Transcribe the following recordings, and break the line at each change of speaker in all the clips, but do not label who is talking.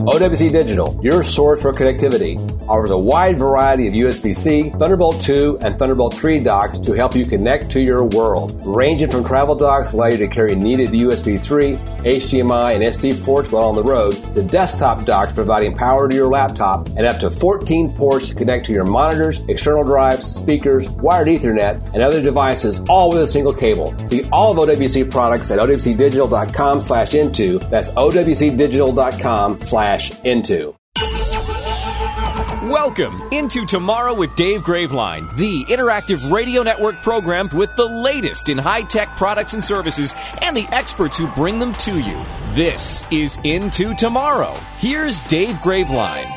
OWC Digital, your source for connectivity, offers a wide variety of USB-C, Thunderbolt 2, and Thunderbolt 3 docks to help you connect to your world. Ranging from travel docks allow you to carry needed USB 3, HDMI, and SD ports while on the road, to desktop docks providing power to your laptop, and up to 14 ports to connect to your monitors, external drives, speakers, wired Ethernet, and other devices, all with a single cable. See all of OWC products at OWCdigital.com/into. That's OWCdigital.com/into.
Welcome into Tomorrow with Dave Graveline, the interactive radio network programmed with the latest in high-tech products and services and the experts who bring them to you. This is Into Tomorrow. Here's Dave Graveline.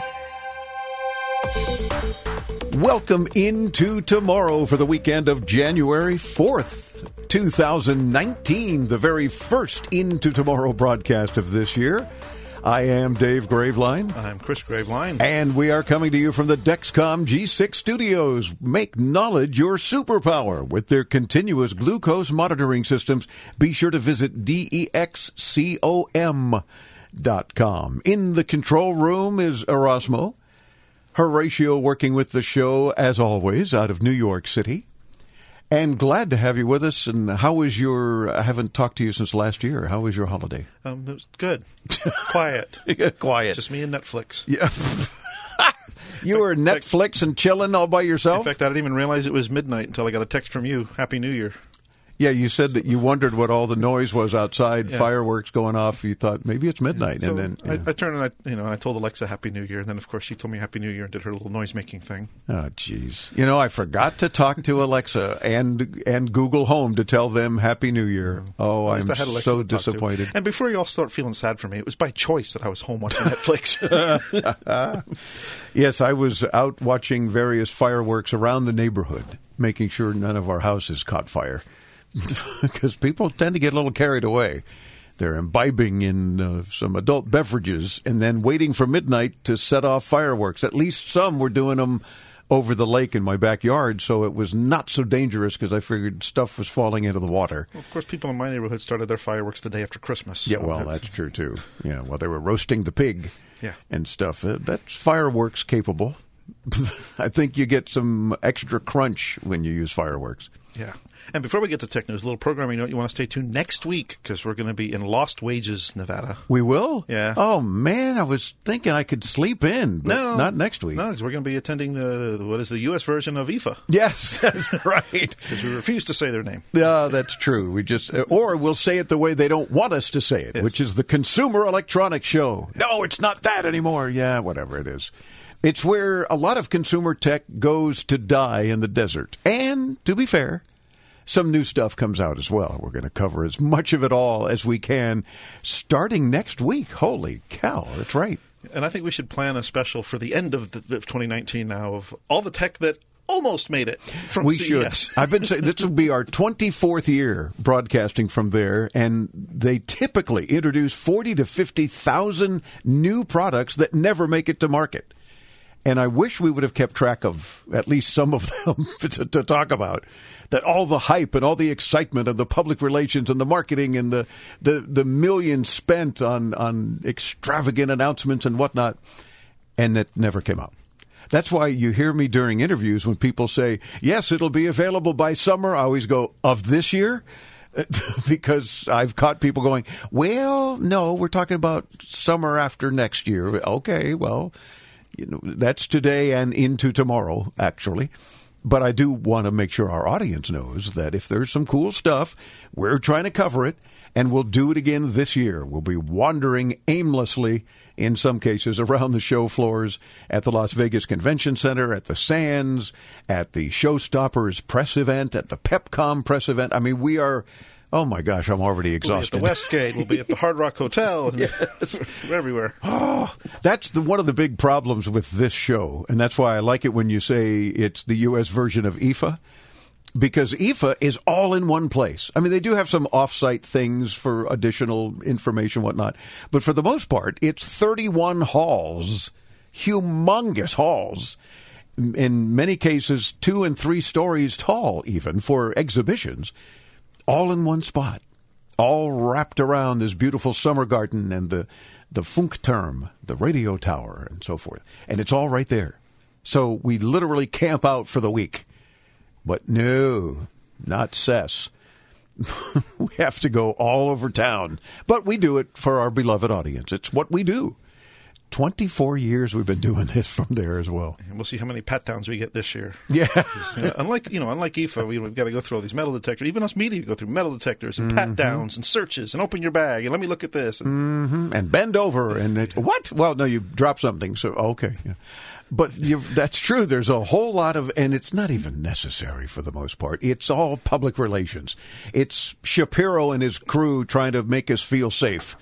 Welcome into Tomorrow for the weekend of January 4th, 2019, the very first Into Tomorrow broadcast of this year. I am Dave Graveline.
I'm Chris Graveline.
And we are coming to you from the Dexcom G6 studios. Make knowledge your superpower with their continuous glucose monitoring systems. Be sure to visit DEXCOM.com. In the control room is Erasmo. Horatio working with the show, as always, out of New York City. And glad to have you with us. And how was I haven't talked to you since last year. How was your holiday?
It was good. Quiet.
Quiet.
Just me and Netflix.
Yeah. You were Netflix and chilling all by yourself?
In fact, I didn't even realize it was midnight until I got a text from you. Happy New Year.
Yeah, you said that you wondered what all the noise was outside, fireworks going off. You thought maybe it's midnight.
So
and then
I turned and I told Alexa Happy New Year. And then, of course, she told me Happy New Year and did her little noise-making thing.
Oh, jeez. I forgot to talk to Alexa and Google Home to tell them Happy New Year. Oh, I'm so disappointed.
And before you all start feeling sad for me, it was by choice that I was home watching Netflix.
Yes, I was out watching various fireworks around the neighborhood, making sure none of our houses caught fire. Because people tend to get a little carried away. They're imbibing in some adult beverages and then waiting for midnight to set off fireworks. At least some were doing them over the lake in my backyard, so it was not so dangerous because I figured stuff was falling into the water.
Well, of course, people in my neighborhood started their fireworks the day after Christmas. So
yeah, well, that's true, too. Yeah, well, they were roasting the pig and stuff. That's fireworks capable. I think you get some extra crunch when you use fireworks.
Yeah. And before we get to tech news, a little programming note, you want to stay tuned next week because we're going to be in Lost Wages, Nevada.
We will?
Yeah.
Oh, man, I was thinking I could sleep in, but not next week.
No, because we're going to be attending the U.S. version of IFA.
Yes, that's right.
Because we refuse to say their name.
Yeah, that's true. Or we'll say it the way they don't want us to say it, which is the Consumer Electronics Show. No, it's not that anymore. Yeah, whatever it is. It's where a lot of consumer tech goes to die in the desert. And, to be fair, some new stuff comes out as well. We're going to cover as much of it all as we can starting next week. Holy cow, that's right.
And I think we should plan a special for the end of 2019 now of all the tech that almost made it from CES.
Should. I've been saying this will be our 24th year broadcasting from there, and they typically introduce 40 to 50,000 new products that never make it to market. And I wish we would have kept track of at least some of them to talk about. That all the hype and all the excitement and the public relations and the marketing and the millions spent on extravagant announcements and whatnot, and it never came out. That's why you hear me during interviews when people say, yes, it'll be available by summer. I always go, of this year? Because I've caught people going, well, no, we're talking about summer after next year. Okay, well, that's today and into tomorrow, actually. But I do want to make sure our audience knows that if there's some cool stuff, we're trying to cover it, and we'll do it again this year. We'll be wandering aimlessly, in some cases, around the show floors at the Las Vegas Convention Center, at the Sands, at the Showstoppers press event, at the Pepcom press event. I mean, we are... Oh, my gosh, I'm already exhausted.
We'll be at the Westgate. We'll be at the Hard Rock Hotel. Yes. We're everywhere.
Oh, that's one of the big problems with this show, and that's why I like it when you say it's the U.S. version of IFA, because IFA is all in one place. I mean, they do have some off-site things for additional information and whatnot, but for the most part, it's 31 halls, humongous halls, in many cases 2 and 3 stories tall even, for exhibitions. All in one spot, all wrapped around this beautiful summer garden and the Funkturm, the radio tower, and so forth. And it's all right there. So we literally camp out for the week. But no, not Cess. We have to go all over town. But we do it for our beloved audience. It's what we do. 24 years we've been doing this from there as well.
And we'll see how many pat downs we get this year.
Yeah.
Unlike IFA, we've got to go through all these metal detectors. Even us media go through metal detectors and pat downs and searches and open your bag and let me look at this.
And bend over and what? Well, no, you dropped something. So, okay. Yeah. But that's true. There's a whole lot of, and it's not even necessary for the most part. It's all public relations. It's Shapiro and his crew trying to make us feel safe.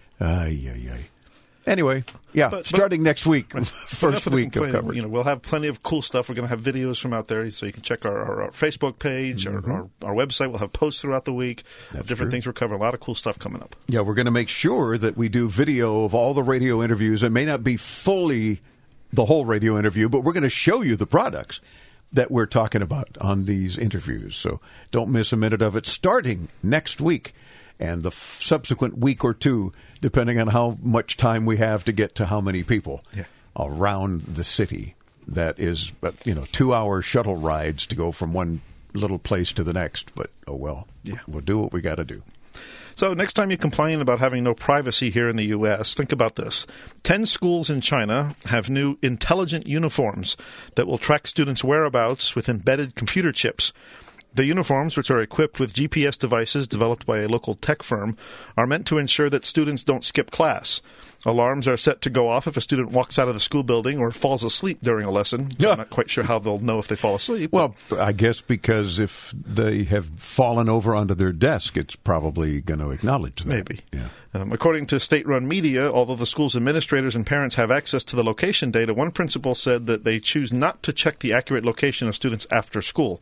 Anyway, starting next week, first week of coverage.
We'll have plenty of cool stuff. We're going to have videos from out there, so you can check our Facebook page, our website. We'll have posts throughout the week of different things we're covering. A lot of cool stuff coming up.
Yeah, we're going to make sure that we do video of all the radio interviews. It may not be fully the whole radio interview, but we're going to show you the products that we're talking about on these interviews. So don't miss a minute of it starting next week and the subsequent week or two, depending on how much time we have to get to how many people around the city. That is, 2-hour shuttle rides to go from one little place to the next. But, we'll do what we got to do.
So next time you complain about having no privacy here in the U.S., think about this. 10 schools in China have new intelligent uniforms that will track students' whereabouts with embedded computer chips. The uniforms, which are equipped with GPS devices developed by a local tech firm, are meant to ensure that students don't skip class. Alarms are set to go off if a student walks out of the school building or falls asleep during a lesson. So I'm not quite sure how they'll know if they fall asleep.
Well, I guess because if they have fallen over onto their desk, it's probably going to acknowledge that.
Maybe.
Yeah.
According to state-run media, although the school's administrators and parents have access to the location data, one principal said that they choose not to check the accurate location of students after school.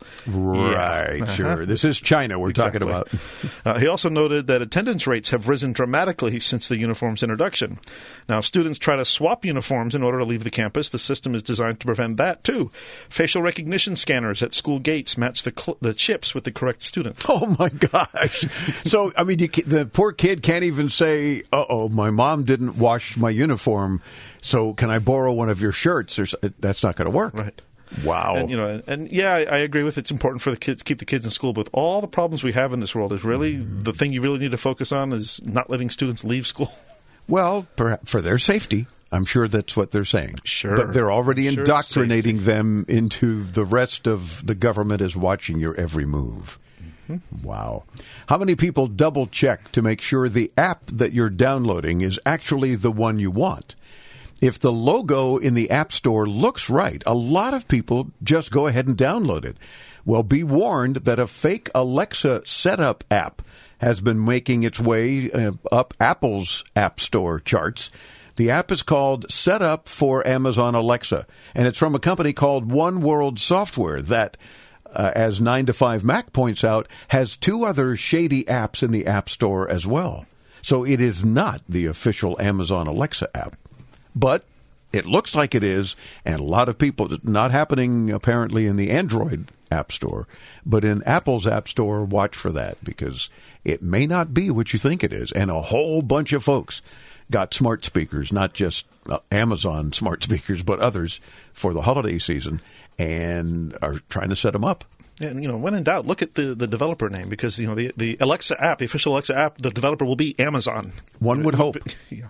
Right, sure. This is China we're talking about.
He also noted that attendance rates have risen dramatically since the uniform's introduction. Now, if students try to swap uniforms in order to leave the campus, the system is designed to prevent that, too. Facial recognition scanners at school gates match the chips with the correct student.
Oh, my gosh. So, I mean, the poor kid can't even say, my mom didn't wash my uniform, so can I borrow one of your shirts? That's not going to work.
Right.
Wow.
And I agree with it's important for the kids to keep the kids in school, but with all the problems we have in this world, is really the thing you really need to focus on is not letting students leave school.
Well, perhaps for their safety. I'm sure that's what they're saying.
Sure.
But they're already indoctrinating them into the rest of the government is watching your every move. Mm-hmm. Wow. How many people double check to make sure the app that you're downloading is actually the one you want? If the logo in the App Store looks right, a lot of people just go ahead and download it. Well, be warned that a fake Alexa setup app has been making its way up Apple's App Store charts. The app is called Setup for Amazon Alexa, and it's from a company called One World Software that, as 9 to 5 Mac points out, has 2 other shady apps in the App Store as well. So it is not the official Amazon Alexa app. But it looks like it is, and a lot of people, not happening apparently in the Android App Store, but in Apple's App Store, watch for that, because it may not be what you think it is. And a whole bunch of folks got smart speakers, not just Amazon smart speakers, but others for the holiday season, and are trying to set them up.
And, when in doubt, look at the developer name, because, the Alexa app, the official Alexa app, the developer will be Amazon.
One would hope.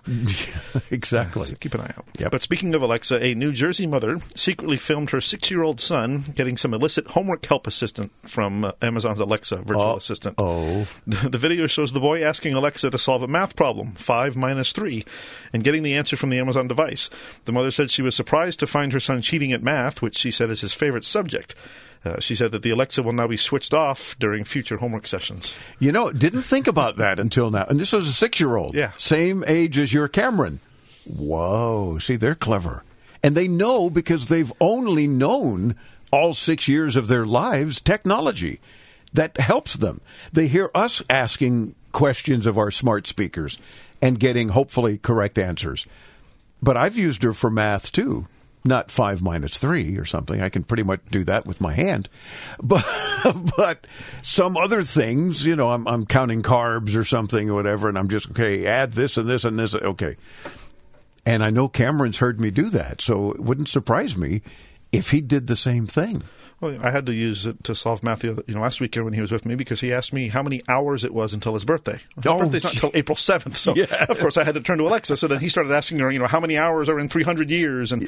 Exactly.
So keep an eye out.
Yep.
But speaking of Alexa, a New Jersey mother secretly filmed her 6-year-old son getting some illicit homework help assistant from Amazon's Alexa virtual assistant. The video shows the boy asking Alexa to solve a math problem, 5 minus 3, and getting the answer from the Amazon device. The mother said she was surprised to find her son cheating at math, which she said is his favorite subject. She said that the Alexa will now be switched off during future homework sessions.
Didn't think about that until now. And this was a 6-year-old.
Yeah.
Same age as your Cameron. Whoa. See, they're clever. And they know because they've only known all 6 years of their lives technology. That helps them. They hear us asking questions of our smart speakers and getting, hopefully, correct answers. But I've used her for math, too. Not 5 minus 3 or something. I can pretty much do that with my hand. But some other things, I'm counting carbs or something or whatever, and I'm just, okay, add this and this and this. Okay. And I know Cameron's heard me do that, so it wouldn't surprise me if he did the same thing.
Well, I had to use it to solve math last weekend when he was with me, because he asked me how many hours it was until his birthday. His birthday's not until April 7th, so of course I had to turn to Alexa. So then he started asking her, how many hours are in 300 years? And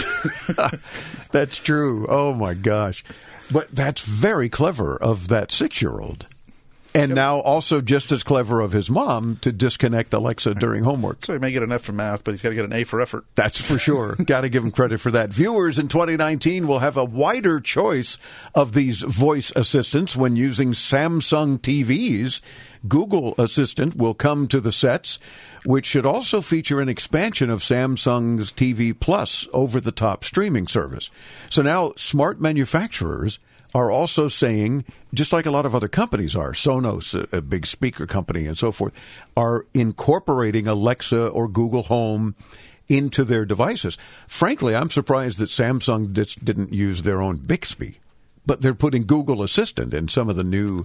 That's true. Oh, my gosh. But that's very clever of that 6-year-old. And now also just as clever of his mom to disconnect Alexa during homework.
So he may get an F for math, but he's got to get an A for effort.
That's for sure. Got to give him credit for that. Viewers in 2019 will have a wider choice of these voice assistants when using Samsung TVs. Google Assistant will come to the sets, which should also feature an expansion of Samsung's TV Plus over-the-top streaming service. So now smart manufacturers are also saying, just like a lot of other companies are, Sonos, a big speaker company and so forth, are incorporating Alexa or Google Home into their devices. Frankly, I'm surprised that Samsung didn't use their own Bixby, but they're putting Google Assistant in some of the new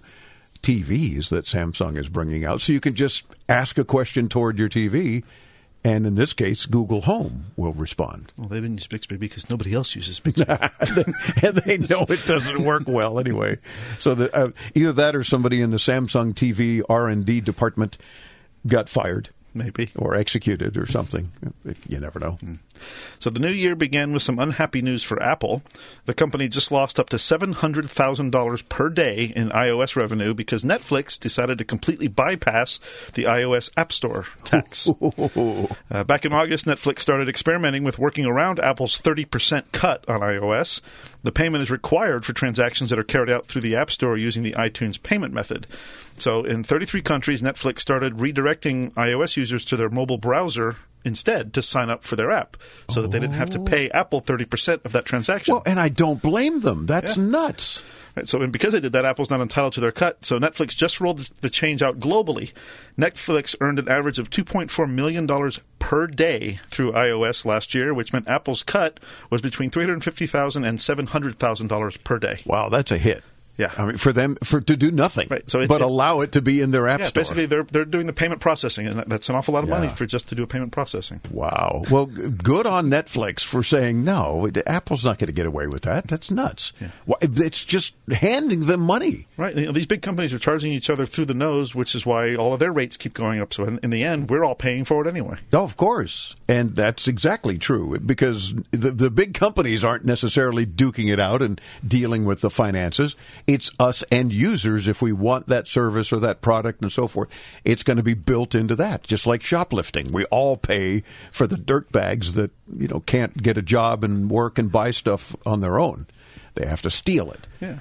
TVs that Samsung is bringing out. So you can just ask a question toward your TV, and in this case, Google Home will respond.
Well, they didn't use Bixby because nobody else uses Bixby.
And they know it doesn't work well anyway. So either that or somebody in the Samsung TV R&D department got fired.
Maybe.
Or executed or something. You never know.
So the new year began with some unhappy news for Apple. The company just lost up to $700,000 per day in iOS revenue because Netflix decided to completely bypass the iOS App Store tax. Back in August, Netflix started experimenting with working around Apple's 30% cut on iOS. The payment is required for transactions that are carried out through the App Store using the iTunes payment method. So in 33 countries, Netflix started redirecting iOS users to their mobile browser instead to sign up for their app so that they didn't have to pay Apple 30% of that transaction.
Well, and I don't blame them. That's nuts.
Right, so, and because they did that, Apple's not entitled to their cut. So Netflix just rolled the change out globally. Netflix earned an average of $2.4 million per day through iOS last year, which meant Apple's cut was between $350,000 and $700,000 per day.
Wow, that's a hit.
Yeah,
I mean, for them to do nothing,
right? So
allow it to be in their app store.
Basically, they're doing the payment processing, and that's an awful lot of money for just to do a payment processing.
Wow. Well, good on Netflix for saying no. Apple's not going to get away with that. That's nuts. Yeah. It's just handing them money,
right? These big companies are charging each other through the nose, which is why all of their rates keep going up. So in the end, we're all paying for it anyway.
Oh, of course, and that's exactly true because the big companies aren't necessarily duking it out and dealing with the finances. It's us end users, if we want that service or that product and so forth, it's going to be built into that. Just like shoplifting, we all pay for the dirtbags that can't get a job and work and buy stuff on their own. They have to steal it.
Yeah.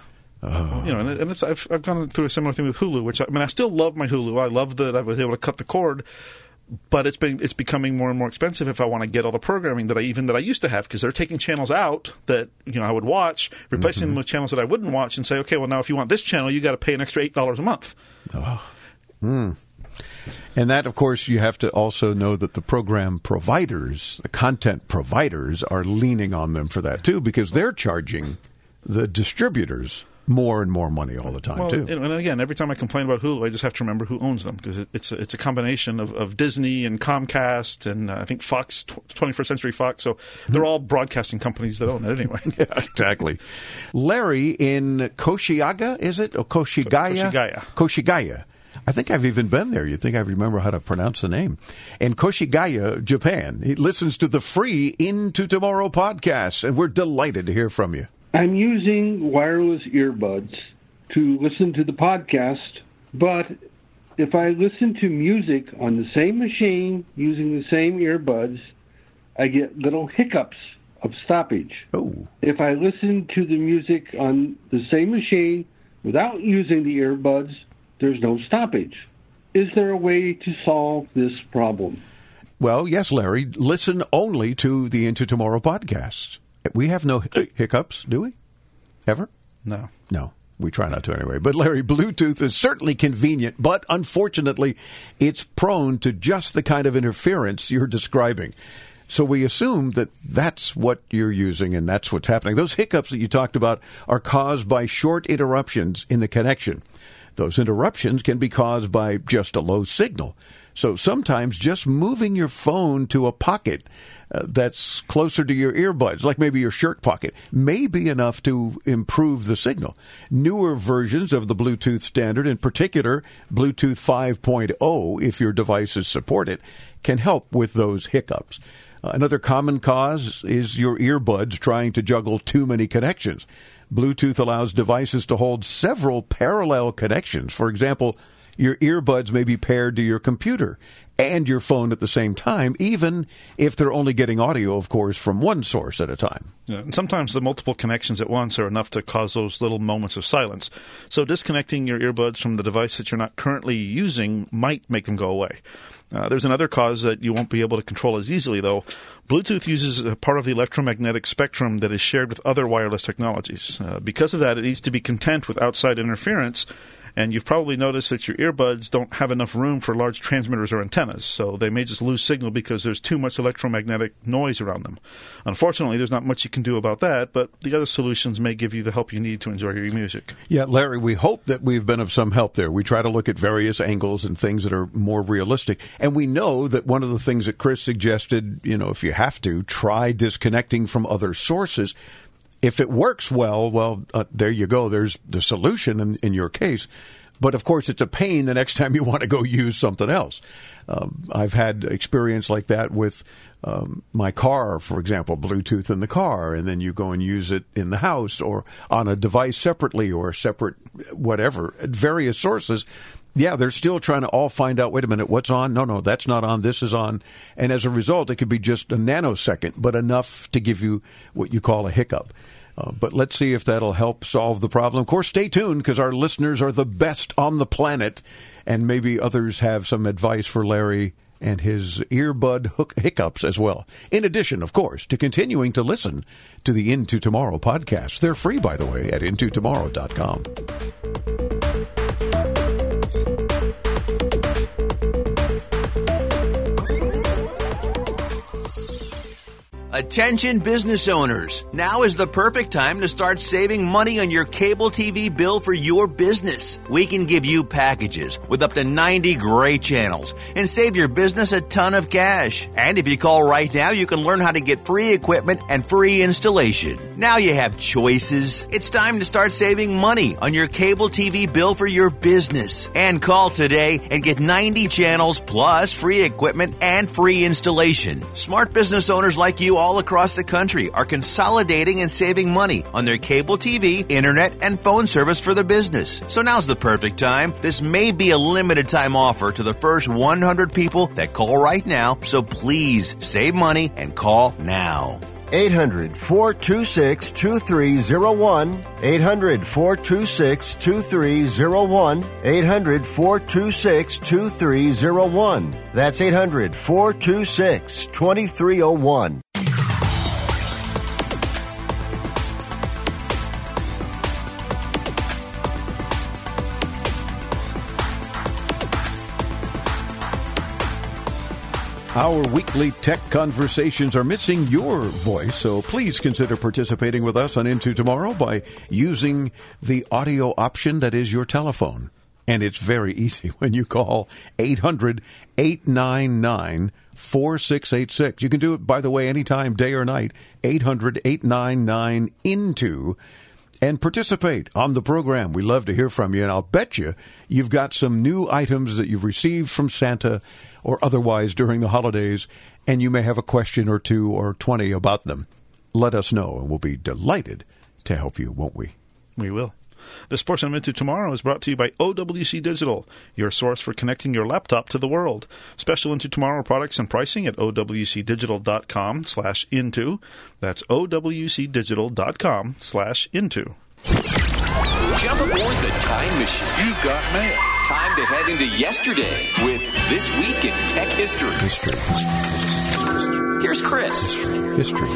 And it's I've gone through a similar thing with Hulu, which I still love my Hulu. I love that I was able to cut the cord. But it's becoming more and more expensive if I want to get all the programming that I used to have, because they're taking channels out that I would watch, replacing them with channels that I wouldn't watch, and say, okay, well now if you want this channel, you got to pay an extra $8 a month.
Oh. And that, of course, you have to also know that the program providers, the content providers, are leaning on them for that too, because they're charging the distributors more and more money all the time, too.
And again, every time I complain about Hulu, I just have to remember who owns them, because it's a combination of Disney and Comcast and I think Fox, 21st Century Fox. So they're all broadcasting companies that own it anyway.
Yeah, exactly. Larry in Koshigaya, is it? Or Koshigaya? Koshigaya. I think I've even been there. You'd think I remember how to pronounce the name. In Koshigaya, Japan. He listens to the free Into Tomorrow podcast, and we're delighted to hear from you.
I'm using wireless earbuds to listen to the podcast, but if I listen to music on the same machine using the same earbuds, I get little hiccups of stoppage.
Oh.
If I listen to the music on the same machine without using the earbuds, there's no stoppage. Is there a way to solve this problem?
Well, yes, Larry. Listen only to the Into Tomorrow podcast. We have no hiccups, do we? Ever?
No.
No. We try not to anyway. But, Larry, Bluetooth is certainly convenient, but unfortunately, it's prone to just the kind of interference you're describing. So we assume that that's what you're using and that's what's happening. Those hiccups that you talked about are caused by short interruptions in the connection. Those interruptions can be caused by just a low signal. So sometimes just moving your phone to a pocket that's closer to your earbuds, like maybe your shirt pocket, may be enough to improve the signal. Newer versions of the Bluetooth standard, in particular Bluetooth 5.0, if your devices support it, can help with those hiccups. Another common cause is your earbuds trying to juggle too many connections. Bluetooth allows devices to hold several parallel connections. For example, your earbuds may be paired to your computer and your phone at the same time, even if they're only getting audio, of course, from one source at a time.
Yeah, and sometimes the multiple connections at once are enough to cause those little moments of silence. So disconnecting your earbuds from the device that you're not currently using might make them go away. There's another cause that you won't be able to control as easily, though. Bluetooth uses a part of the electromagnetic spectrum that is shared with other wireless technologies. Because of that, it needs to be content with outside interference. And you've probably noticed that your earbuds don't have enough room for large transmitters or antennas, so they may just lose signal because there's too much electromagnetic noise around them. Unfortunately, there's not much you can do about that, but the other solutions may give you the help you need to enjoy your music.
Yeah, Larry, we hope that we've been of some help there. We try to look at various angles and things that are more realistic. And we know that one of the things that Chris suggested, if you have to, try disconnecting from other sources. If it works well, there you go. There's the solution in your case. But, of course, it's a pain the next time you want to go use something else. I've had experience like that with my car, for example, Bluetooth in the car, and then you go and use it in the house or on a device separately or separate whatever, at various sources. Yeah, they're still trying to all find out, wait a minute, what's on? No, that's not on. This is on. And as a result, it could be just a nanosecond, but enough to give you what you call a hiccup. But let's see if that'll help solve the problem. Of course, stay tuned because our listeners are the best on the planet, and maybe others have some advice for Larry and his earbud hiccups as well. In addition, of course, to continuing to listen to the Into Tomorrow podcast. They're free, by the way, at intotomorrow.com.
Attention business owners. Now is the perfect time to start saving money on your cable TV bill for your business. We can give you packages with up to 90 great channels and save your business a ton of cash. And if you call right now, you can learn how to get free equipment and free installation. Now you have choices. It's time to start saving money on your cable TV bill for your business. And call today and get 90 channels plus free equipment and free installation. Smart business owners like you all across the country are consolidating and saving money on their cable TV, internet, and phone service for their business. So now's the perfect time. This may be a limited time offer to the first 100 people that call right now, so please save money and call now.
800-426-2301. 800-426-2301. 800-426-2301. That's 800-426-2301.
Our weekly tech conversations are missing your voice, so please consider participating with us on Into Tomorrow by using the audio option that is your telephone. And it's very easy when you call 800-899-4686. You can do it, by the way, anytime, day or night, 800-899-INTO. And participate on the program. We love to hear from you, and I'll bet you've got some new items that you've received from Santa or otherwise during the holidays, and you may have a question or two or 20 about them. Let us know, and we'll be delighted to help you, won't we?
We will. This portion of Into Tomorrow is brought to you by OWC Digital, your source for connecting your laptop to the world. Special Into Tomorrow products and pricing at owcdigital.com/into. That's owcdigital.com/into.
Jump aboard the time machine.
You've got mail.
Time to head into yesterday with This Week in Tech History. Here's Chris.
History.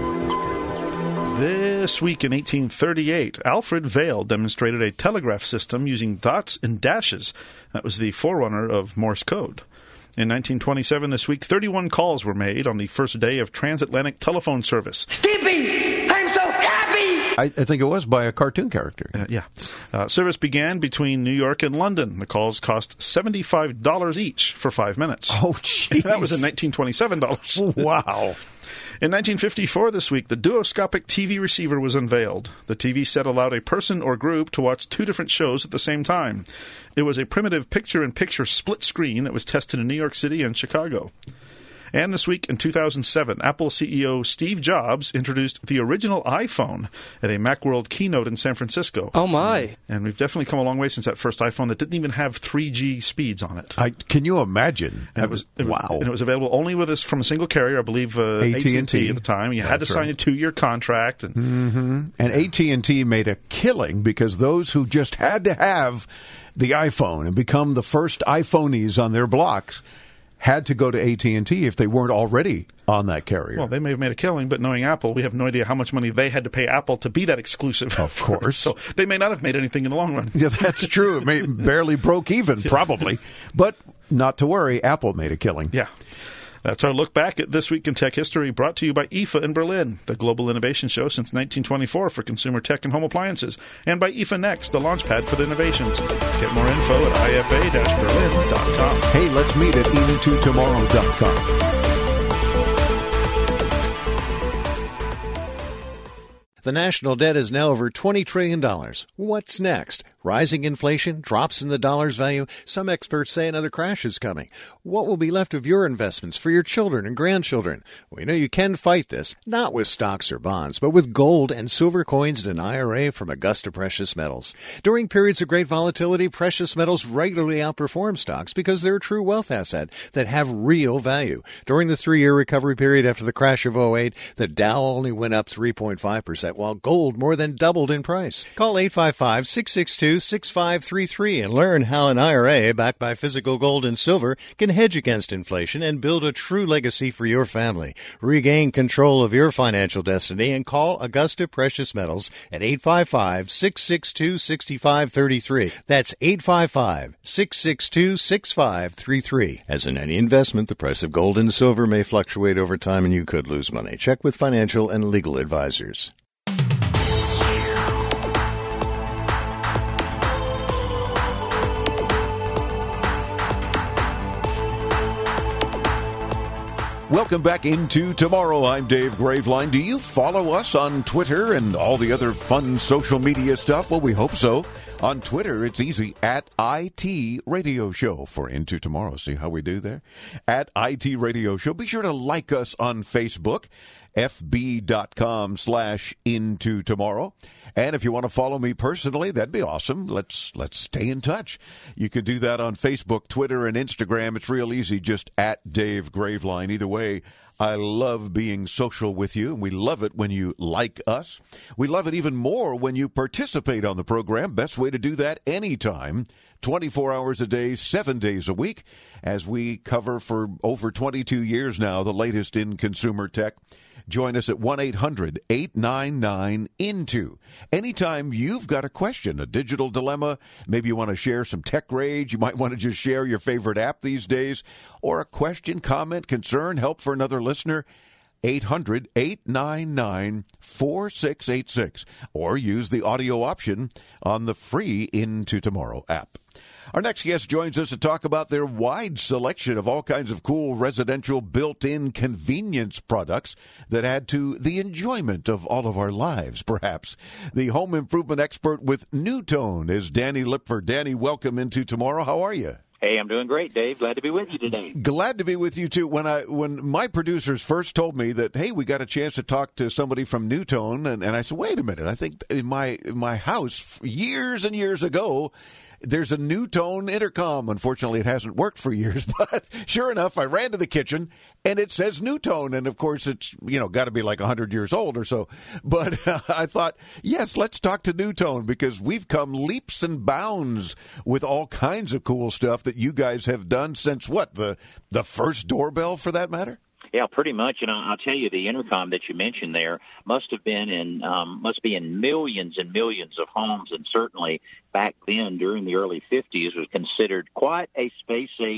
This week in 1838, Alfred Vail demonstrated a telegraph system using dots and dashes. That was the forerunner of Morse code. In 1927, this week, 31 calls were made on the first day of transatlantic telephone service.
Skippy, I'm so happy!
I think it was by a cartoon character.
Service began between New York and London. The calls cost $75 each for 5 minutes.
Oh, jeez.
That was in 1927 dollars.
Wow.
In 1954 this week, the duoscopic TV receiver was unveiled. The TV set allowed a person or group to watch 2 different shows at the same time. It was a primitive picture-in-picture split screen that was tested in New York City and Chicago. And this week, in 2007, Apple CEO Steve Jobs introduced the original iPhone at a Macworld keynote in San Francisco.
Oh, my.
And we've definitely come a long way since that first iPhone that didn't even have 3G speeds on it.
Can you imagine?
Wow. And it was available only with us from a single carrier, I believe AT&T at the time. You had to sign a 2-year contract.
And AT&T made a killing because those who just had to have the iPhone and become the first iPhonies on their blocks had to go to AT&T if they weren't already on that carrier.
Well, they may have made a killing, but knowing Apple, we have no idea how much money they had to pay Apple to be that exclusive.
Of course.
So they may not have made anything in the long run.
Yeah, that's true. It barely broke even, probably. But not to worry, Apple made a killing.
Yeah. That's our look back at This Week in Tech History, brought to you by IFA in Berlin, the global innovation show since 1924 for consumer tech and home appliances, and by IFA Next, the launchpad for the innovations. Get more info at ifa-berlin.com.
Hey, let's meet at intotomorrow.com.
The national debt is now over $20 trillion. What's next? Rising inflation, drops in the dollar's value. Some experts say another crash is coming. What will be left of your investments for your children and grandchildren? We know you can fight this, not with stocks or bonds, but with gold and silver coins in an IRA from Augusta Precious Metals. During periods of great volatility, precious metals regularly outperform stocks because they're a true wealth asset that have real value. During the 3-year recovery period after the crash of 2008, the Dow only went up 3.5%, while gold more than doubled in price. Call 855-662-6533 and learn how an IRA backed by physical gold and silver can hedge against inflation and build a true legacy for your family. Regain control of your financial destiny and call Augusta Precious Metals at 855-662-6533. That's 855-662-6533. As in any investment, the price of gold and silver may fluctuate over time and you could lose money. Check with financial and legal advisors.
Welcome back into Tomorrow. I'm Dave Graveline. Do you follow us on Twitter and all the other fun social media stuff? Well, we hope so. On Twitter, it's easy, at IT Radio Show for Into Tomorrow. See how we do there? At IT Radio Show. Be sure to like us on Facebook, fb.com/Into Tomorrow. And if you want to follow me personally, that'd be awesome. Let's stay in touch. You can do that on Facebook, Twitter, and Instagram. It's real easy, just at Dave Graveline. Either way, I love being social with you, and we love it when you like us. We love it even more when you participate on the program. Best way to do that anytime, 24 hours a day, 7 days a week, as we cover for over 22 years now the latest in consumer tech. Join us at 1-800-899-INTO. Anytime you've got a question, a digital dilemma, maybe you want to share some tech rage, you might want to just share your favorite app these days, or a question, comment, concern, help for another listener, 800-899-4686, or use the audio option on the free Into Tomorrow app. Our next guest joins us to talk about their wide selection of all kinds of cool residential built-in convenience products that add to the enjoyment of all of our lives, perhaps. The home improvement expert with NewTone is Danny Lipford. Danny, welcome Into Tomorrow. How are you?
Hey, I'm doing great, Dave. Glad to be with you today.
Glad to be with you, too. When my producers first told me that, hey, we got a chance to talk to somebody from NewTone, and I said, wait a minute, I think in my house years and years ago, there's a NewTone intercom. Unfortunately, it hasn't worked for years, but sure enough, I ran to the kitchen, and it says NewTone, and of course, it's, got to be like 100 years old or so. But I thought, yes, let's talk to NewTone, because we've come leaps and bounds with all kinds of cool stuff that you guys have done since, the first doorbell, for that matter?
Yeah, pretty much. And I'll tell you, the intercom that you mentioned there must be in millions and millions of homes, and certainly back then, during the early 50s, was considered quite a space-age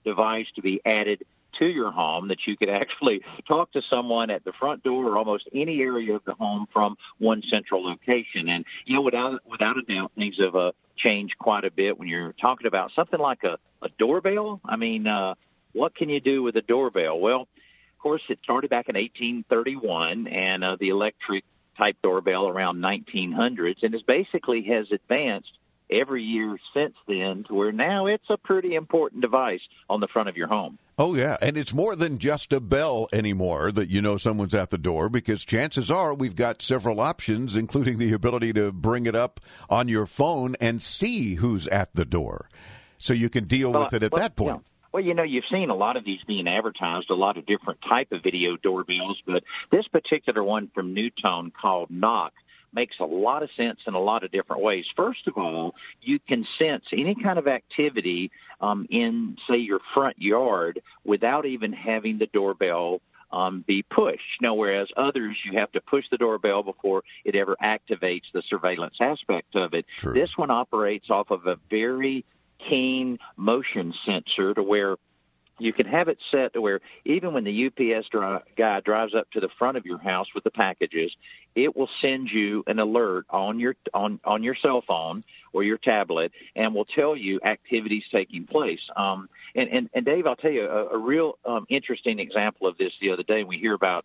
device to be added to your home that you could actually talk to someone at the front door or almost any area of the home from one central location. And, without a doubt, things have changed quite a bit when you're talking about something like a doorbell. I mean, what can you do with a doorbell? Well, of course, it started back in 1831, and the electric-type doorbell around 1900s, and it basically has advanced every year since then to where now it's a pretty important device on the front of your home.
Oh, yeah, and it's more than just a bell anymore that you know someone's at the door, because chances are we've got several options, including the ability to bring it up on your phone and see who's at the door, so you can deal with it at that point.
Well, you've seen a lot of these being advertised, a lot of different type of video doorbells, but this particular one from NuTone called Knock makes a lot of sense in a lot of different ways. First of all, you can sense any kind of activity in, say, your front yard without even having the doorbell be pushed. Whereas others, you have to push the doorbell before it ever activates the surveillance aspect of it.
True.
This one operates off of a very keen motion sensor to where you can have it set to where even when the UPS guy drives up to the front of your house with the packages, it will send you an alert on your cell phone or your tablet and will tell you activities taking place. And Dave, I'll tell you a real interesting example of this the other day. We hear about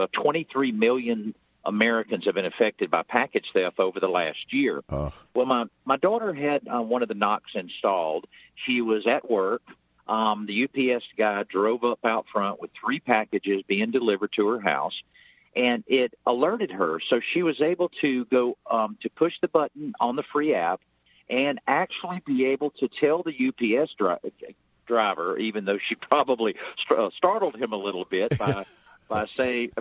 23 million Americans have been affected by package theft over the last year. Well, my daughter had one of the knocks installed. She was at work. The UPS guy drove up out front with 3 packages being delivered to her house, and it alerted her. So she was able to go to push the button on the free app and actually be able to tell the UPS driver, even though she probably startled him a little bit by saying,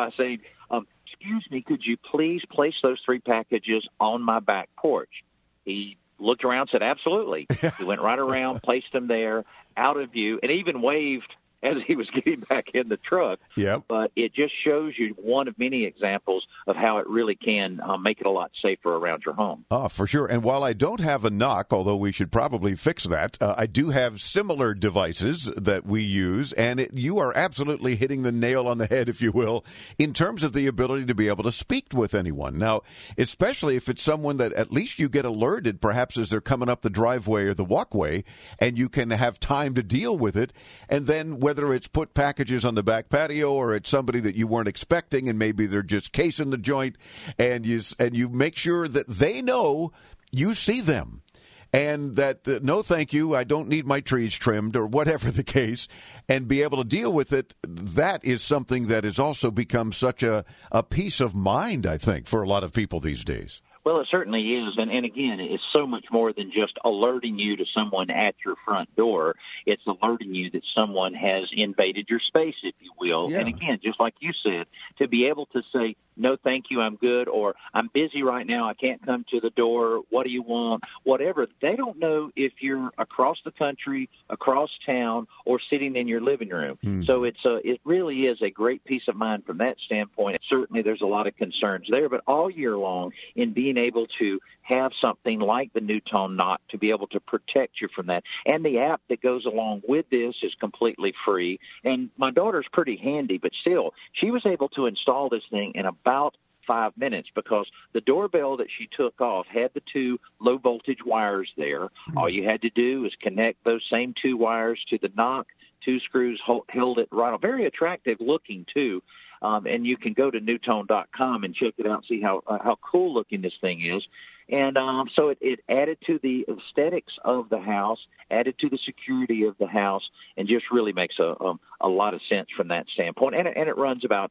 excuse me, could you please place those 3 packages on my back porch? He looked around and said, absolutely. He went right around, placed them there, out of view, and even waved as he was getting back in the truck.
Yep.
But it just shows you one of many examples of how it really can make it a lot safer around your home.
Oh, for sure. And while I don't have a knock, although we should probably fix that, I do have similar devices that we use, and you are absolutely hitting the nail on the head, if you will, in terms of the ability to be able to speak with anyone. Now, especially if it's someone that at least you get alerted, perhaps as they're coming up the driveway or the walkway, and you can have time to deal with it, and then whether it's put packages on the back patio or it's somebody that you weren't expecting and maybe they're just casing the joint, and you make sure that they know you see them and that no thank you, I don't need my trees trimmed or whatever the case, and be able to deal with it. That is something that has also become such a peace of mind, I think, for a lot of people these days.
Well, it certainly is. And again, it's so much more than just alerting you to someone at your front door. It's alerting you that someone has invaded your space, if you will. Yeah. And again, just like you said, to be able to say, no, thank you, I'm good, or I'm busy right now, I can't come to the door, what do you want, whatever. They don't know if you're across the country, across town, or sitting in your living room. So it really is a great peace of mind from that standpoint. Certainly there's a lot of concerns there, but all year long in being able to have something like the NuTone Knock to be able to protect you from that. And the app that goes along with this is completely free. And my daughter's pretty handy, but still, she was able to install this thing in about 5 minutes because the doorbell that she took off had the 2 low-voltage wires there. All you had to do was connect those same 2 wires to the knock. 2 screws held it right on. Very attractive looking, too. And you can go to NuTone.com and check it out and see how cool looking this thing is. And so it added to the aesthetics of the house, added to the security of the house, and just really makes a lot of sense from that standpoint. And it runs about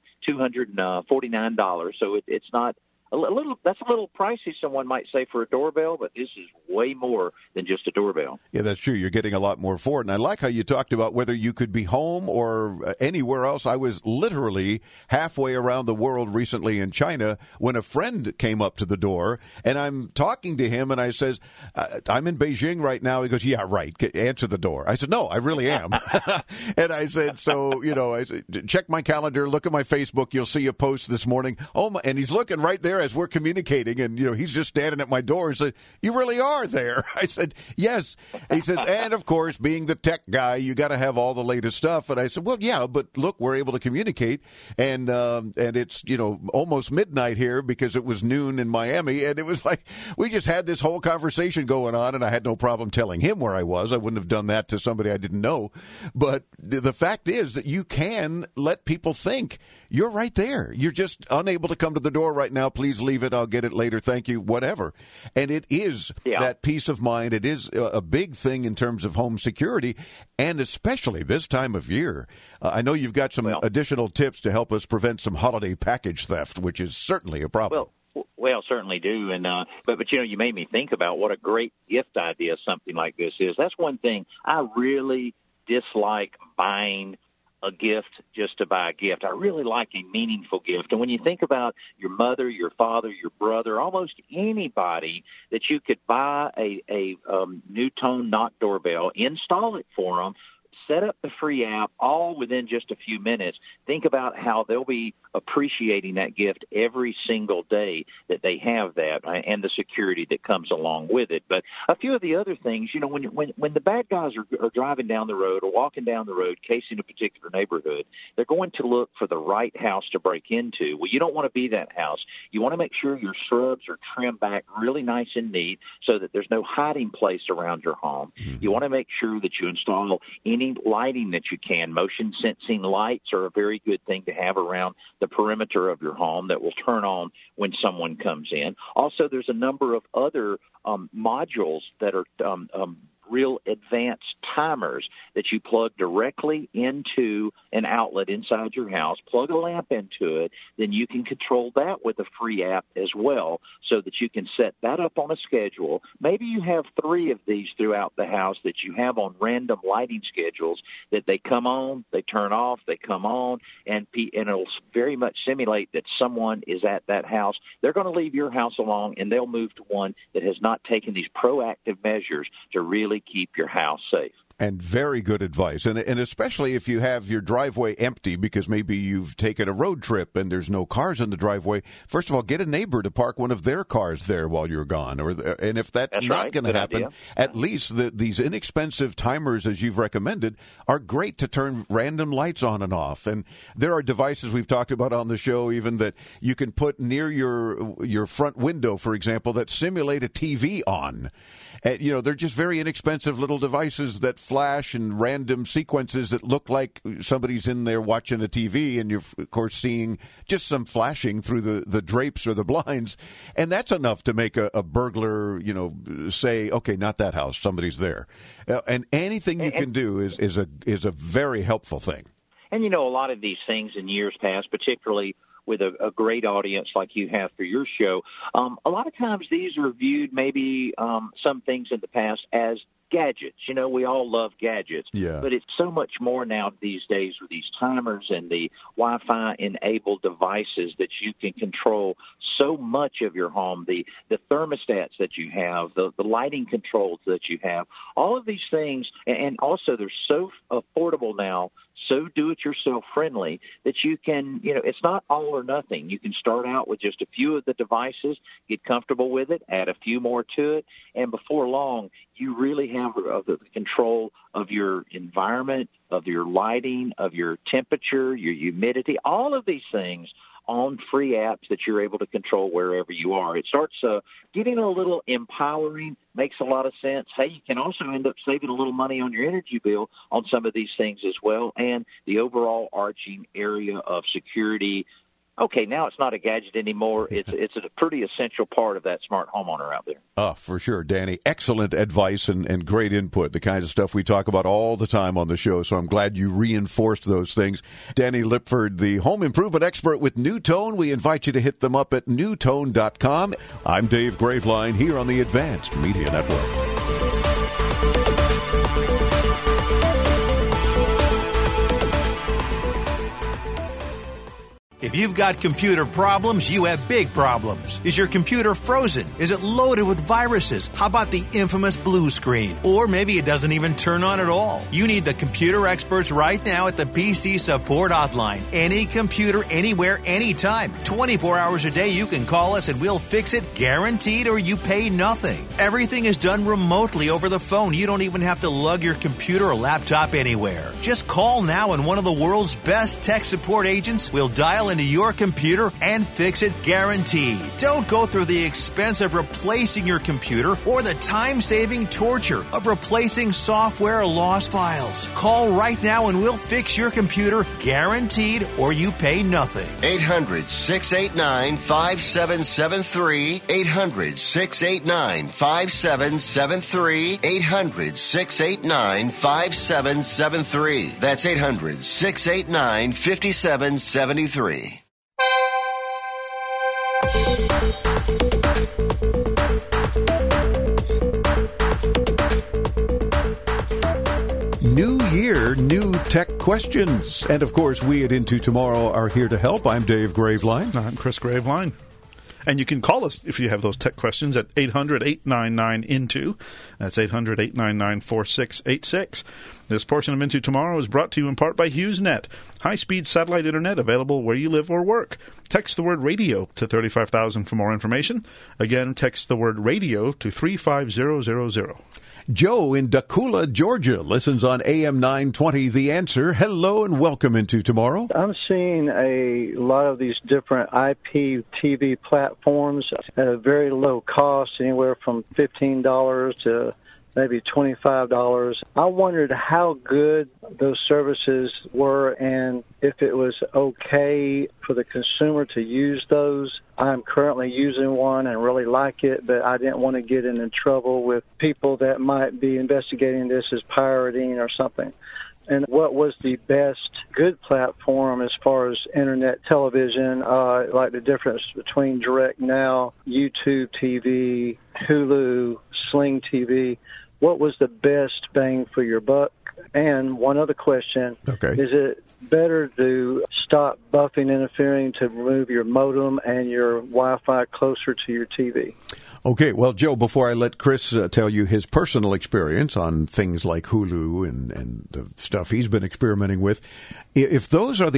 $249, so it's not a little. That's a little pricey, someone might say, for a doorbell, but this is way more than just a doorbell.
Yeah, that's true. You're getting a lot more for it. And I like how you talked about whether you could be home or anywhere else. I was literally halfway around the world recently in China when a friend came up to the door, and I'm talking to him, and I says, I'm in Beijing right now. He goes, yeah, right. Answer the door. I said, no, I really am. And I said, so, I said, check my calendar, look at my Facebook. You'll see a post this morning. Oh, my, and he's looking right there as we're communicating, and he's just standing at my door and said, "You really are there?" I said, "Yes." He said, "And of course, being the tech guy, you got to have all the latest stuff." And I said, "Well, yeah, but look, we're able to communicate, and it's almost midnight here because it was noon in Miami, and it was like we just had this whole conversation going on, and I had no problem telling him where I was. I wouldn't have done that to somebody I didn't know. But the fact is that you can let people think you're right there. You're just unable to come to the door right now. Please leave it. I'll get it later. Thank you. Whatever. And it is that peace of mind. It is a big thing in terms of home security, and especially this time of year. I know you've got some additional tips to help us prevent some holiday package theft, which is certainly a problem.
Well, certainly do, and but you made me think about what a great gift idea something like this is. That's one thing I really dislike buying a gift just to buy a gift. I really like a meaningful gift. And when you think about your mother, your father, your brother, almost anybody that you could buy a new tone knock doorbell, install it for them, set up the free app all within just a few minutes. Think about how they'll be appreciating that gift every single day that they have that, and the security that comes along with it. But a few of the other things, when the bad guys are driving down the road or walking down the road, casing a particular neighborhood, they're going to look for the right house to break into. Well, you don't want to be that house. You want to make sure your shrubs are trimmed back really nice and neat so that there's no hiding place around your home. You want to make sure that you install any lighting that you can. Motion sensing lights are a very good thing to have around the perimeter of your home that will turn on when someone comes in. Also, there's a number of other modules that are real advanced timers that you plug directly into an outlet inside your house, plug a lamp into it, then you can control that with a free app as well so that you can set that up on a schedule. Maybe you have 3 of these throughout the house that you have on random lighting schedules that they come on, they turn off, they come on, and it'll very much simulate that someone is at that house. They're going to leave your house alone, and they'll move to one that has not taken these proactive measures to really keep your house safe.
And very good advice. And especially if you have your driveway empty because maybe you've taken a road trip and there's no cars in the driveway. First of all, get a neighbor to park one of their cars there while you're gone. And if that's not going to happen, at least these inexpensive timers, as you've recommended, are great to turn random lights on and off. And there are devices we've talked about on the show even that you can put near your front window, for example, that simulate a TV on. And, they're just very inexpensive little devices that flash and random sequences that look like somebody's in there watching a TV, and you're, of course, seeing just some flashing through the drapes or the blinds. And that's enough to make a burglar, say, okay, not that house, somebody's there. And anything you can do is a very helpful thing.
And, a lot of these things in years past, particularly with a great audience like you have for your show, a lot of times these are viewed maybe some things in the past as gadgets. We all love gadgets, but it's so much more now these days with these timers and the Wi-Fi enabled devices that you can control so much of your home, the thermostats that you have, the lighting controls that you have, all of these things. And also they're so affordable now, so do-it-yourself friendly that you can, it's not all or nothing. You can start out with just a few of the devices, get comfortable with it, add a few more to it, and before long, you really have the control of your environment, of your lighting, of your temperature, your humidity, all of these things on free apps that you're able to control wherever you are. It starts getting a little empowering, makes a lot of sense. Hey, you can also end up saving a little money on your energy bill on some of these things as well, and the overall arching area of security. Okay, now it's not a gadget anymore. It's a pretty essential part of that smart homeowner out there.
Oh, for sure, Danny. Excellent advice and great input, the kind of stuff we talk about all the time on the show, so I'm glad you reinforced those things. Danny Lipford, the home improvement expert with NewTone. We invite you to hit them up at newtone.com. I'm Dave Graveline here on the Advanced Media Network.
If you've got computer problems, you have big problems. Is your computer frozen? Is it loaded with viruses? How about the infamous blue screen? Or maybe it doesn't even turn on at all. You need the computer experts right now at the PC Support Hotline. Any computer, anywhere, anytime. 24 hours a day, you can call us and we'll fix it, guaranteed, or you pay nothing. Everything is done remotely over the phone. You don't even have to lug your computer or laptop anywhere. Just call now and one of the world's best tech support agents will dial into your computer and fix it, guaranteed. Don't go through the expense of replacing your computer or the time-saving torture of replacing software or lost files. Call right now and we'll fix your computer, guaranteed, or you pay nothing.
800-689-5773. 800-689-5773. 800-689-5773. That's 800-689-5773.
New year, new tech questions. And of course, we at Into Tomorrow are here to help. I'm Dave Graveline.
I'm Chris Graveline. And you can call us if you have those tech questions at 800-899-INTO. That's 800-899-4686. This portion of Into Tomorrow is brought to you in part by HughesNet, high-speed satellite internet available where you live or work. Text the word radio to 35,000 for more information. Again, text the word radio to 35000.
Joe in Dakula, Georgia, listens on AM 920, The Answer. Hello and welcome Into Tomorrow.
I'm seeing a lot of these different IPTV platforms at a very low cost, anywhere from $15 to maybe $25. I wondered how good those services were and if it was okay for the consumer to use those. I'm currently using one and really like it, but I didn't want to get into trouble with people that might be investigating this as pirating or something. And what was the best good platform as far as internet television, like the difference between DirectNow, YouTube TV, Hulu, Sling TV? What was the best bang for your buck? And one other question, is it better to stop buffing interfering to remove your modem and your Wi-Fi closer to your TV?
Okay, well, Joe, before I let Chris tell you his personal experience on things like Hulu and the stuff he's been experimenting with, if those are the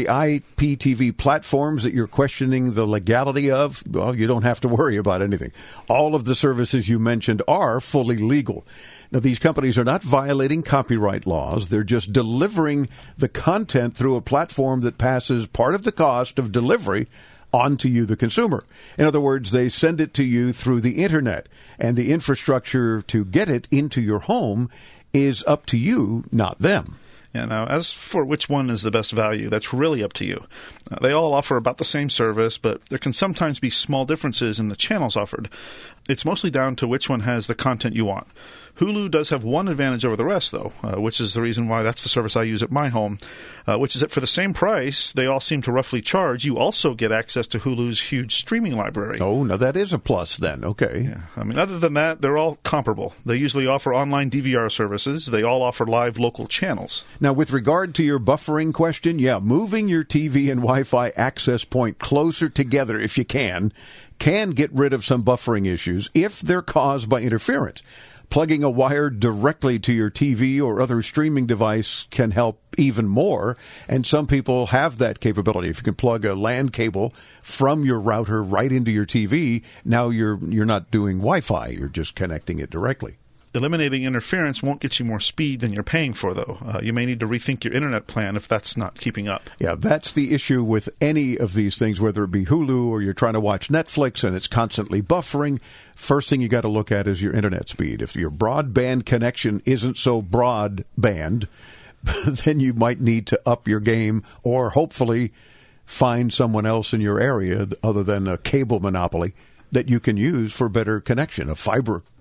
IPTV platforms that you're questioning the legality of, well, you don't have to worry about anything. All of the services you mentioned are fully legal. Now, these companies are not violating copyright laws. They're just delivering the content through a platform that passes part of the cost of delivery on to you, the consumer. In other words, they send it to you through the Internet, and the infrastructure to get it into your home is up to you, not them.
Yeah, now, as for which one is the best value, that's really up to you. They all offer about the same service, but there can sometimes be small differences in the channels offered. It's mostly down to which one has the content you want. Hulu does have one advantage over the rest, though, which is the reason why that's the service I use at my home, which is that for the same price they all seem to roughly charge, you also get access to Hulu's huge streaming library.
Oh, now that is a plus then. Okay.
Yeah. I mean, other than that, they're all comparable. They usually offer online DVR services. They all offer live local channels.
Now, with regard to your buffering question, moving your TV and Wi-Fi access point closer together if you can get rid of some buffering issues if they're caused by interference. Plugging a wire directly to your TV or other streaming device can help even more, and some people have that capability. If you can plug a LAN cable from your router right into your TV, now you're not doing Wi-Fi, you're just connecting it directly.
Eliminating interference won't get you more speed than you're paying for, though. You may need to rethink your internet plan if that's not keeping up.
Yeah, that's the issue with any of these things, whether it be Hulu or you're trying to watch Netflix and it's constantly buffering. First thing you got to look at is your internet speed. If your broadband connection isn't so broadband, then you might need to up your game or hopefully find someone else in your area other than a cable monopoly that you can use for better connection, a fiber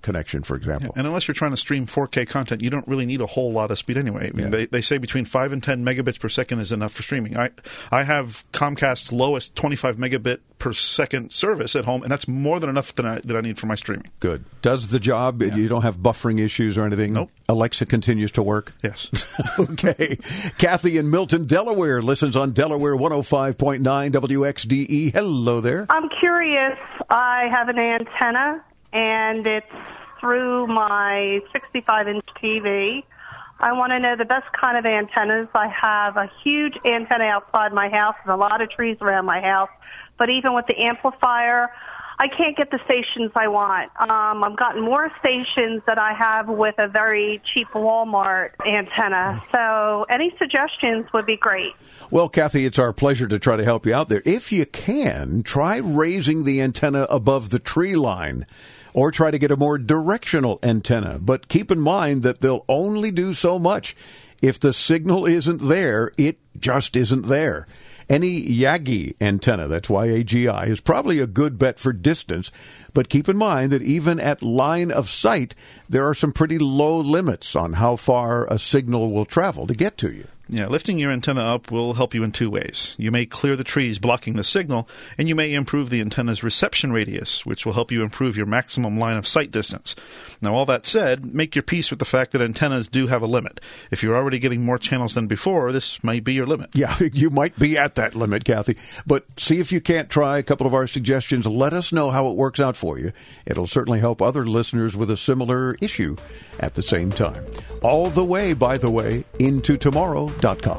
connection, for example.
And unless you're trying to stream 4K content, you don't really need a whole lot of speed anyway. I mean, they say between 5 and 10 megabits per second is enough for streaming. I have Comcast's lowest 25 megabit per second service at home, and that's more than enough that I need for my streaming.
Good. Does the job. Yeah. You don't have buffering issues or anything?
Nope.
Alexa continues to work?
Yes.
Okay. Kathy in Milton, Delaware, listens on Delaware 105.9 WXDE. Hello there.
I'm curious. I have an antenna, and it's through my 65-inch TV. I want to know the best kind of antennas. I have a huge antenna outside my house and a lot of trees around my house. But even with the amplifier, I can't get the stations I want. I've gotten more stations that I have with a very cheap Walmart antenna. So any suggestions would be great.
Well, Kathy, it's our pleasure to try to help you out there. If you can, try raising the antenna above the tree line, or try to get a more directional antenna. But keep in mind that they'll only do so much. If the signal isn't there, it just isn't there. Any Yagi antenna, that's Y-A-G-I, is probably a good bet for distance, but keep in mind that even at line of sight, there are some pretty low limits on how far a signal will travel to get to you.
Yeah, lifting your antenna up will help you in two ways. You may clear the trees blocking the signal, and you may improve the antenna's reception radius, which will help you improve your maximum line of sight distance. Now, all that said, make your peace with the fact that antennas do have a limit. If you're already getting more channels than before, this might be your limit.
Yeah, you might be at that limit, Kathy. But see if you can't try a couple of our suggestions. Let us know how it works out for you. It'll certainly help other listeners with a similar issue at the same time. All the way, by the way, IntoTomorrow.com.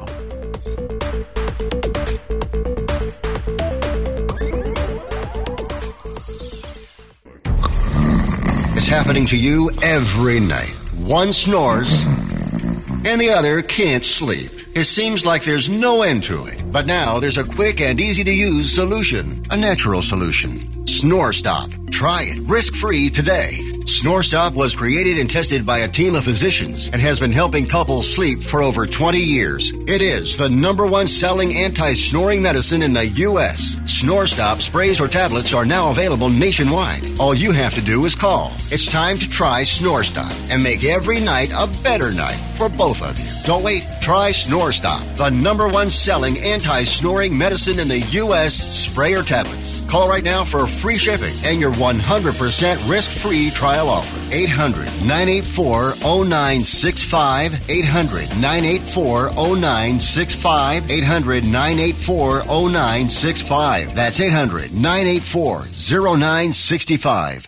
It's happening to you every night. One snores and the other can't sleep. It seems like there's no end to it. But now there's a quick and easy-to-use solution. A natural solution. SnoreStop. Try it risk-free today. SnoreStop was created and tested by a team of physicians and has been helping couples sleep for over 20 years. It is the #1 selling anti-snoring medicine in the U.S. SnoreStop sprays or tablets are now available nationwide. All you have to do is call. It's time to try SnoreStop and make every night a better night for both of you. Don't wait. Try SnoreStop, the #1 selling anti-snoring medicine in the U.S. spray or tablets. Call right now for free shipping and your 100% risk-free trial offer. 800-984-0965. 800-984-0965. 800-984-0965. That's 800-984-0965.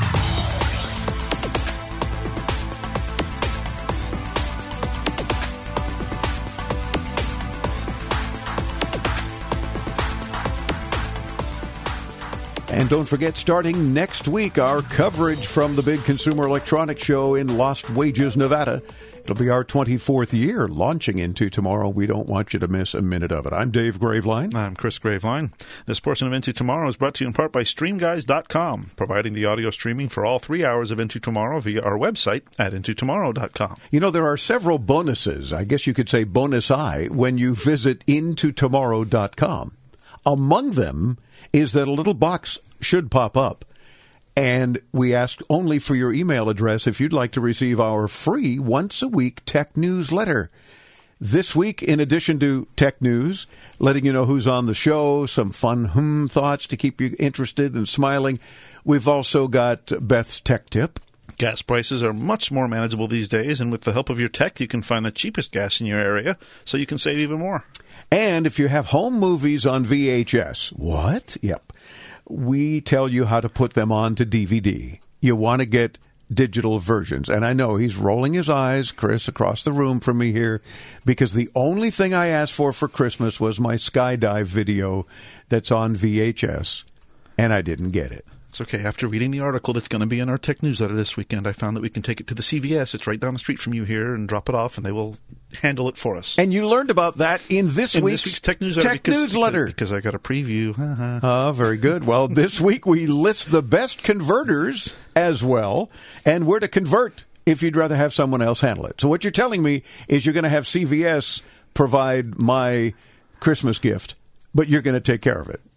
And don't forget, starting next week, our coverage from the big Consumer Electronics Show in Lost Wages, Nevada. It'll be our 24th year launching Into Tomorrow. We don't want you to miss a minute of it. I'm Dave Graveline.
I'm Chris Graveline. This portion of Into Tomorrow is brought to you in part by StreamGuys.com, providing the audio streaming for all 3 hours of Into Tomorrow via our website at IntoTomorrow.com.
You know, there are several bonuses, I guess you could say bonus I, when you visit IntoTomorrow.com. Among them is that a little box should pop up, and we ask only for your email address if you'd like to receive our free once-a-week tech newsletter. This week, in addition to tech news, letting you know who's on the show, some fun thoughts to keep you interested and smiling, we've also got Beth's Tech Tip.
Gas prices are much more manageable these days, and with the help of your tech, you can find the cheapest gas in your area, so you can save even more.
And if you have home movies on VHS, what? Yep. We tell you how to put them on to DVD. You want to get digital versions. And I know he's rolling his eyes, Chris, across the room from me here, because the only thing I asked for Christmas was my skydive video that's on VHS, and I didn't get it.
It's okay. After reading the article that's going to be in our tech newsletter this weekend, I found that we can take it to the CVS. It's right down the street from you here, and drop it off, and they will handle it for us.
And you learned about that in this week's
tech newsletter. Because I got a preview.
Oh, very good. Well, this week we list the best converters as well, and where to convert if you'd rather have someone else handle it. So what you're telling me is you're going to have CVS provide my Christmas gift, but you're going to take care of it.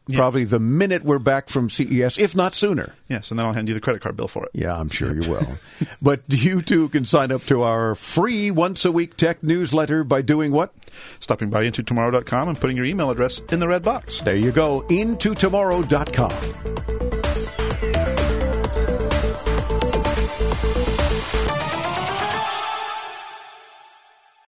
probably the minute we're back from CES, if not sooner.
Yes, and then I'll hand you the credit card bill for it.
Yeah, I'm sure you will. But you too can sign up to our free once-a-week tech newsletter by doing what?
Stopping by intotomorrow.com and putting your email address in the red box.
There you go, intotomorrow.com.